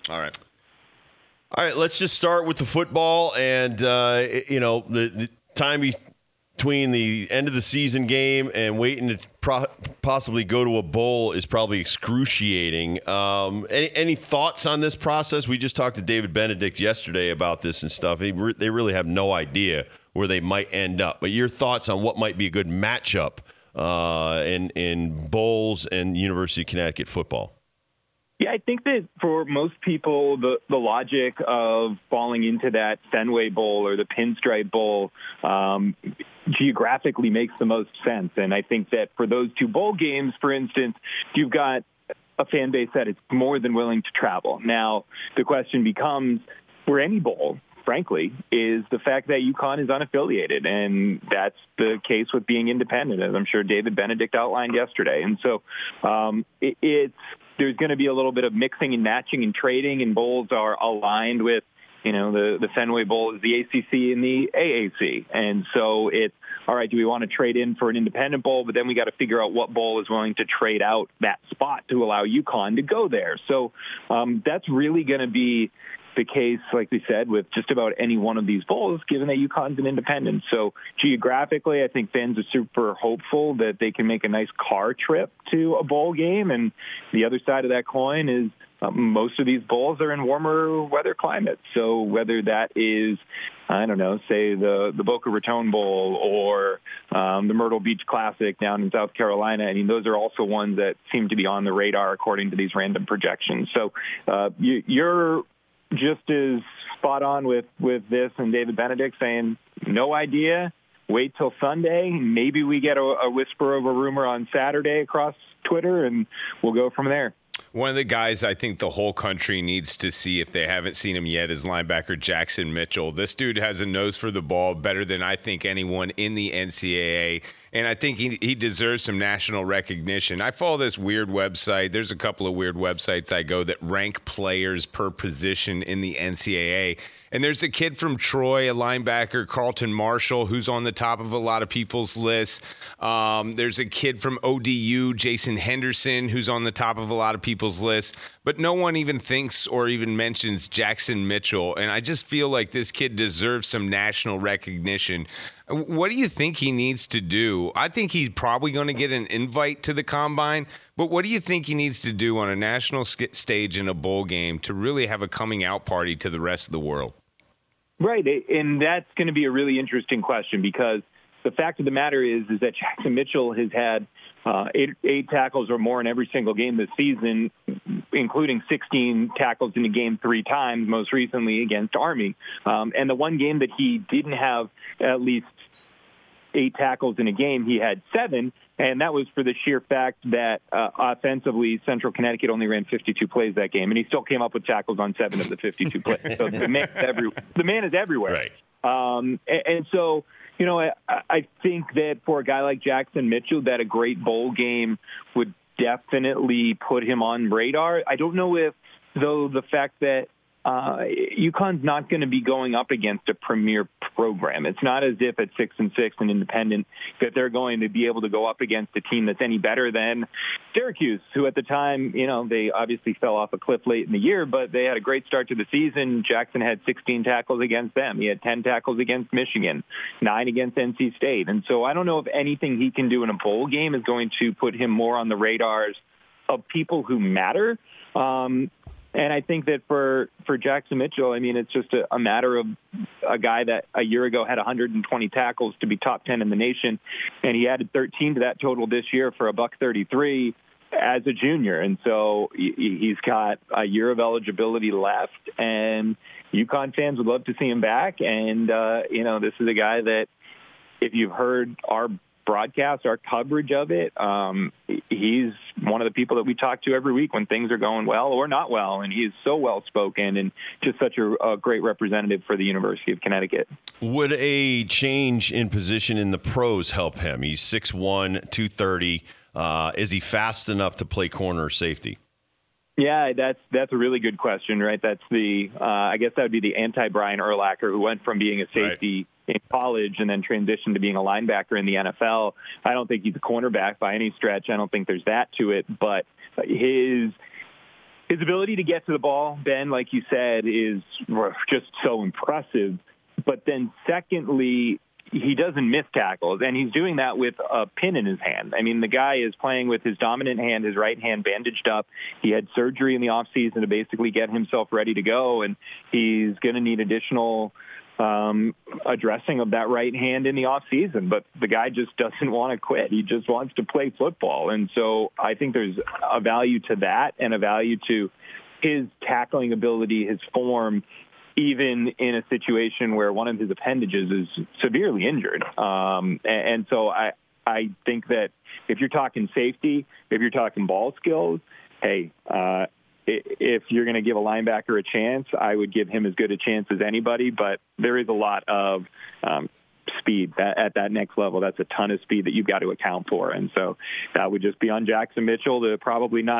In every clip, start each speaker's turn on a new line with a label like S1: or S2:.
S1: All right.
S2: All right, let's just start with the football. And, the time between the end of the season game and waiting to possibly go to a bowl is probably excruciating. Any thoughts on this process? We just talked to David Benedict yesterday about this and stuff. They really have no idea where they might end up. But your thoughts on what might be a good matchup in bowls and University of Connecticut football?
S3: Yeah, I think that for most people, the logic of falling into that Fenway Bowl or the Pinstripe Bowl geographically makes the most sense. And I think that for those two bowl games, for instance, you've got a fan base that is more than willing to travel. Now, the question becomes, for any bowl, frankly, is the fact that UConn is unaffiliated, and that's the case with being independent, as I'm sure David Benedict outlined yesterday. And so there's going to be a little bit of mixing and matching and trading, and bowls are aligned with, the Fenway Bowl is the ACC and the AAC. And so it's, all right, do we want to trade in for an independent bowl? But then we got to figure out what bowl is willing to trade out that spot to allow UConn to go there. So that's really going to be the case, like we said, with just about any one of these bowls, given that UConn's an independent. So geographically, I think fans are super hopeful that they can make a nice car trip to a bowl game. And the other side of that coin is most of these bowls are in warmer weather climates. So whether that is, I don't know, say the Boca Raton Bowl or the Myrtle Beach Classic down in South Carolina, I mean, those are also ones that seem to be on the radar according to these random projections. So you're just as spot on with this and David Benedict saying, no idea, wait till Sunday. Maybe we get a whisper of a rumor on Saturday across Twitter, and we'll go from there.
S1: One of the guys I think the whole country needs to see, if they haven't seen him yet, is linebacker Jackson Mitchell. This dude has a nose for the ball better than I think anyone in the NCAA, and I think he deserves some national recognition. I follow this weird website. There's a couple of weird websites I go that rank players per position in the NCAA. And there's a kid from Troy, a linebacker, Carlton Marshall, who's on the top of a lot of people's lists. There's a kid from ODU, Jason Henderson, who's on the top of a lot of people's lists. But no one even thinks or even mentions Jackson Mitchell. And I just feel like this kid deserves some national recognition. What do you think he needs to do? I think he's probably going to get an invite to the Combine, but what do you think he needs to do on a national stage in a bowl game to really have a coming out party to the rest of the world?
S3: Right, and that's going to be a really interesting question, because the fact of the matter is that Jackson Mitchell has had eight tackles or more in every single game this season, including 16 tackles in a game 3 times, most recently against Army. And the one game that he didn't have at least 8 tackles in a game, he had 7, and that was for the sheer fact that offensively, Central Connecticut only ran 52 plays that game, and he still came up with tackles on 7 of the 52 plays. So the man is everywhere.
S2: Right.
S3: And so, I think that for a guy like Jackson Mitchell, that a great bowl game would definitely put him on radar. I don't know if, though, the fact that UConn's not going to be going up against a premier program. It's not as if at 6-6 and independent that they're going to be able to go up against a team that's any better than Syracuse, who at the time, they obviously fell off a cliff late in the year, but they had a great start to the season. Jackson had 16 tackles against them. He had 10 tackles against Michigan, 9 against NC State. And so I don't know if anything he can do in a bowl game is going to put him more on the radars of people who matter. And I think that for Jackson Mitchell, I mean, it's just a matter of a guy that a year ago had 120 tackles to be top 10 in the nation, and he added 13 to that total this year for $133 as a junior. And so he's got a year of eligibility left, and UConn fans would love to see him back. And, this is a guy that, if you've heard our broadcast, our coverage of it, he's one of the people that we talk to every week when things are going well or not well, and he's so well-spoken and just such a great representative for the University of Connecticut.
S2: Would a change in position in the pros help him? He's 6'1", 230. Is he fast enough to play corner or safety?
S3: Yeah, that's a really good question, right? That's I guess that would be the anti-Brian Urlacher, who went from being a safety in college and then transitioned to being a linebacker in the NFL. I don't think he's a cornerback by any stretch. I don't think there's that to it, but his His ability to get to the ball, Ben, like you said, is just so impressive. But then secondly, he doesn't miss tackles, and he's doing that with a pin in his hand. I mean, the guy is playing with his dominant hand, his right hand bandaged up. He had surgery in the offseason to basically get himself ready to go, and he's going to need additional addressing of that right hand in the offseason. But the guy just doesn't want to quit. He just wants to play football. And so I think there's a value to that and a value to his tackling ability, his form, even in a situation where one of his appendages is severely injured. And so I think that if you're talking safety, if you're talking ball skills, hey, if you're going to give a linebacker a chance, I would give him as good a chance as anybody. But there is a lot of speed at that next level. That's a ton of speed that you've got to account for. And so that would just be on Jackson Mitchell to probably not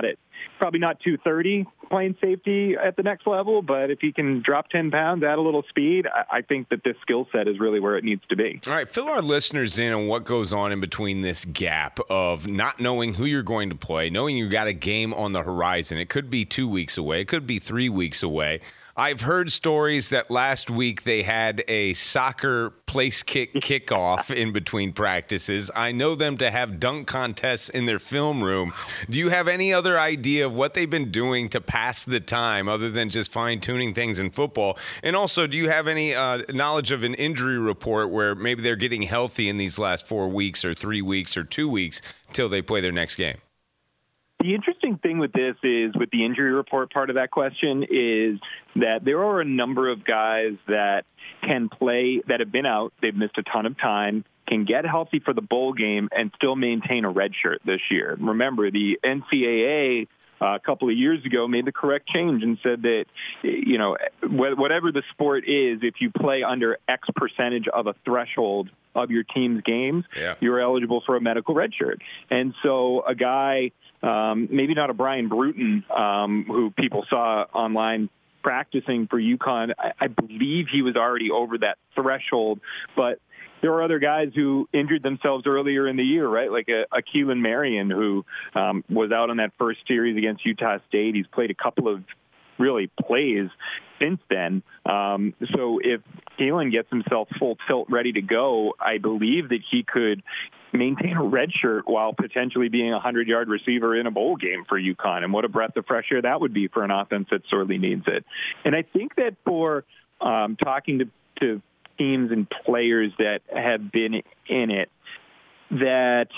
S3: 230 playing safety at the next level, but if he can drop 10 pounds, add a little speed, I think that this skill set is really where it needs to be.
S1: All right, fill our listeners in on what goes on in between this gap of not knowing who you're going to play, knowing you got a game on the horizon. It could be 2 weeks away. It could be 3 weeks away. I've heard stories that last week they had a soccer place kick kickoff in between practices. I know them to have dunk contests in their film room. Do you have any other idea of what they've been doing to pass the time other than just fine-tuning things in football? And also, do you have any knowledge of an injury report where maybe they're getting healthy in these last 4 weeks or 3 weeks or 2 weeks till they play their next game?
S3: The interesting thing with this is, with the injury report part of that question, is that there are a number of guys that can play, that have been out, they've missed a ton of time, can get healthy for the bowl game and still maintain a red shirt this year. Remember, the NCAA a couple of years ago made the correct change and said that, you know, whatever the sport is, if you play under X percentage of a threshold of your team's games, you're eligible for a medical red shirt. And so a guy, maybe not a Brian Bruton, who people saw online practicing for UConn, I believe he was already over that threshold, but there were other guys who injured themselves earlier in the year, right? Like a Keelan Marion, who was out on that first series against Utah State. He's played a couple of really plays since then. So if Keelan gets himself full tilt ready to go, I believe that he could maintain a red shirt while potentially being a 100-yard receiver in a bowl game for UConn. And what a breath of fresh air that would be for an offense that sorely needs it. And I think that for talking to teams and players that have been in it, that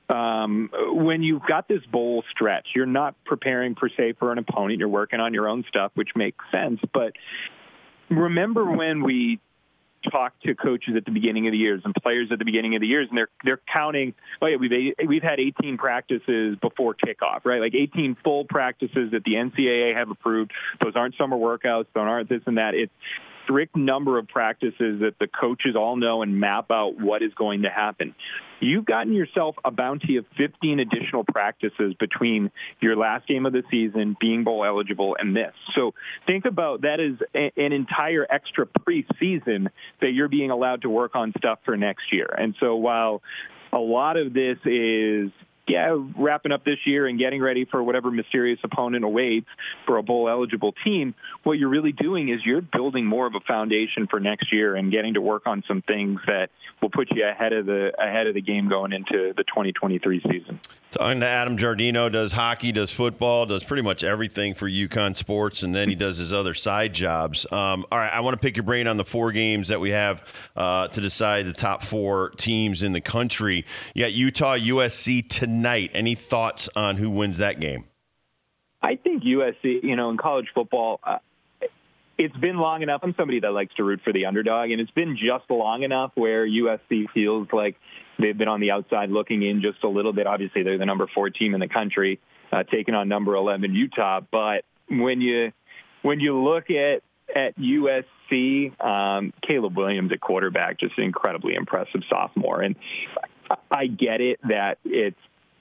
S3: when you've got this bowl stretch, you're not preparing per se for an opponent. You're working on your own stuff, which makes sense. But remember when we talk to coaches at the beginning of the years and players at the beginning of the years, and they're counting, oh yeah, we've had 18 practices before kickoff, right? Like 18 full practices that the NCAA have approved. Those aren't summer workouts. Those aren't this and that. It's strict number of practices that the coaches all know and map out what is going to happen. You've gotten yourself a bounty of 15 additional practices between your last game of the season, being bowl eligible, and this. So think about that as an entire extra preseason that you're being allowed to work on stuff for next year. And so while a lot of this is wrapping up this year and getting ready for whatever mysterious opponent awaits for a bowl-eligible team, what you're really doing is you're building more of a foundation for next year and getting to work on some things that will put you ahead of the game going into the 2023 season.
S2: Talking to Adam Giardino, does hockey, does football, does pretty much everything for UConn sports, and then he does his other side jobs. All right, I want to pick your brain on the 4 games that we have to decide the top 4 teams in the country. You got Utah, USC tonight. Any thoughts on who wins that game?
S3: I think USC, in college football, it's been long enough. I'm somebody that likes to root for the underdog, and it's been just long enough where USC feels like they've been on the outside looking in just a little bit. Obviously, they're the number 4 team in the country, taking on number 11 Utah. But when you look at USC, Caleb Williams at quarterback, just an incredibly impressive sophomore. And I get it that it's,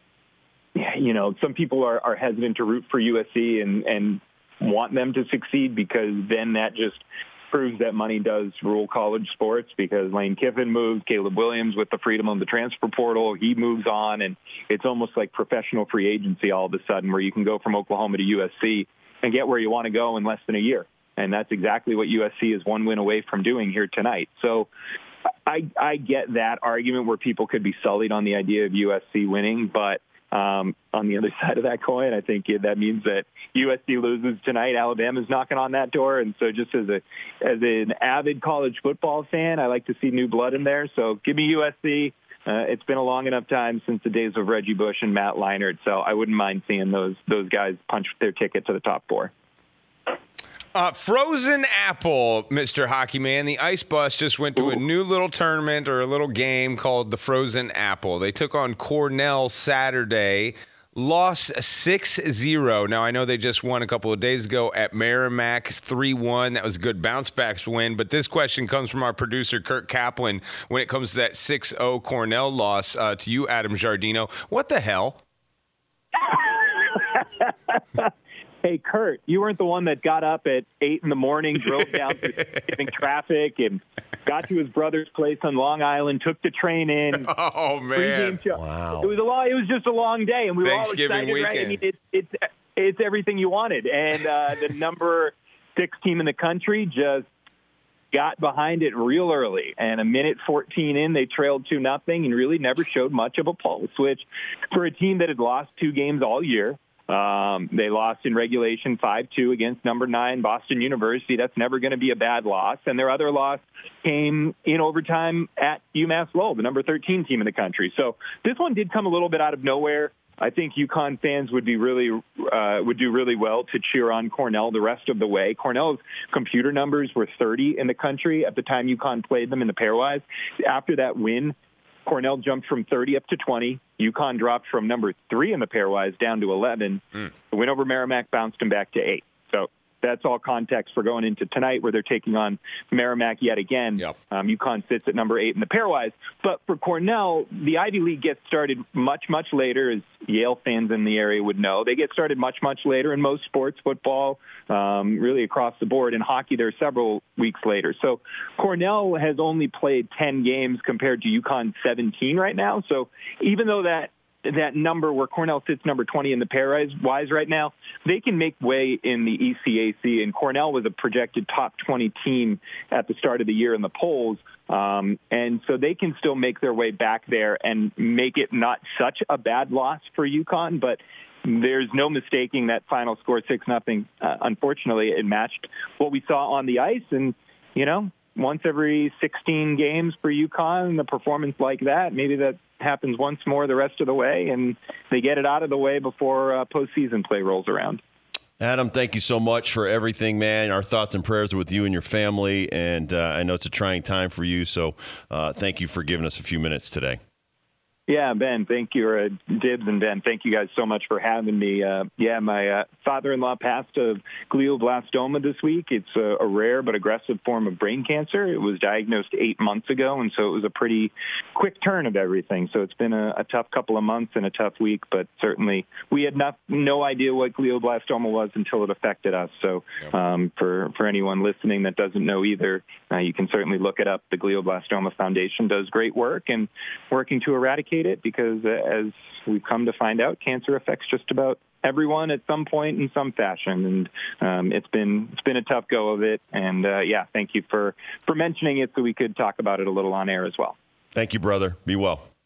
S3: some people are hesitant to root for USC and want them to succeed, because then that just proves that money does rule college sports, because Lane Kiffin moves, Caleb Williams, with the freedom of the transfer portal, he moves on, and it's almost like professional free agency all of a sudden, where you can go from Oklahoma to USC and get where you want to go in less than a year. And that's exactly what USC is one win away from doing here tonight. So I get that argument where people could be sullied on the idea of USC winning, but on the other side of that coin, I think that means that USC loses tonight. Alabama's knocking on that door, and so just as an avid college football fan, I like to see new blood in there. So give me USC. It's been a long enough time since the days of Reggie Bush and Matt Leinart, so I wouldn't mind seeing those guys punch their ticket to the top four.
S1: Frozen Apple, Mr. Hockey Man. The Ice Bus just went to a new little tournament or a little game called the Frozen Apple. They took on Cornell Saturday, lost 6-0. Now, I know they just won a couple of days ago at Merrimack 3-1. That was a good bounce-back win. But this question comes from our producer, Kurt Kaplan, when it comes to that 6-0 Cornell loss to you, Adam Giardino. What the hell?
S3: Hey, Kurt, you weren't the one that got up at 8 a.m, drove down through Thanksgiving traffic, and got to his brother's place on Long Island, took the train in.
S1: Oh, man.
S3: Wow. It was just a long day, and we were all excited,
S1: weekend.
S3: right? I mean, it's everything you wanted. And the number 6 team in the country just got behind it real early. And a minute 14 in, they trailed 2-0 and really never showed much of a pulse, which for a team that had lost 2 games all year, they lost in regulation 5-2 against number 9 Boston University. That's never going to be a bad loss. And their other loss came in overtime at UMass Lowell, the number 13 team in the country. So this one did come a little bit out of nowhere. I think UConn fans would do really well to cheer on Cornell the rest of the way. Cornell's computer numbers were 30 in the country at the time UConn played them in the pairwise. After that win, Cornell jumped from 30 up to 20. UConn dropped from number 3 in the pairwise down to 11. The win over Merrimack bounced them back to 8. So that's all context for going into tonight, where they're taking on Merrimack yet again.
S1: Yep.
S3: UConn sits at number 8 in the pairwise. But for Cornell, the Ivy League gets started much, much later, as Yale fans in the area would know. They get started much, much later in most sports, football, really across the board. In hockey, they're several weeks later. So Cornell has only played 10 games compared to UConn's 17 right now. So even though that number where Cornell sits number 20 in the pairwise right now, they can make way in the ECAC, and Cornell was a projected top 20 team at the start of the year in the polls, and so they can still make their way back there and make it not such a bad loss for UConn, but there's no mistaking that final score 6-0. Unfortunately, it matched what we saw on the ice, and, you know, once every 16 games for UConn, the performance like that, maybe that happens once more the rest of the way, and they get it out of the way before postseason play rolls around.
S2: Adam, thank you so much for everything, man. Our thoughts and prayers are with you and your family, and I know it's a trying time for you, so thank you for giving us a few minutes today.
S3: Yeah, Ben, thank you. Dibs and Ben, thank you guys so much for having me. My father-in-law passed of glioblastoma this week. It's a rare but aggressive form of brain cancer. It was diagnosed 8 months ago, and so it was a pretty quick turn of everything. So it's been a tough couple of months and a tough week, but certainly we had no idea what glioblastoma was until it affected us. So for anyone listening that doesn't know either, you can certainly look it up. The Glioblastoma Foundation does great work and working to eradicate it, because as we've come to find out, cancer affects just about everyone at some point in some fashion, and it's been a tough go of it. And thank you for mentioning it so we could talk about it a little on air as well.
S2: Thank you, brother. Be well.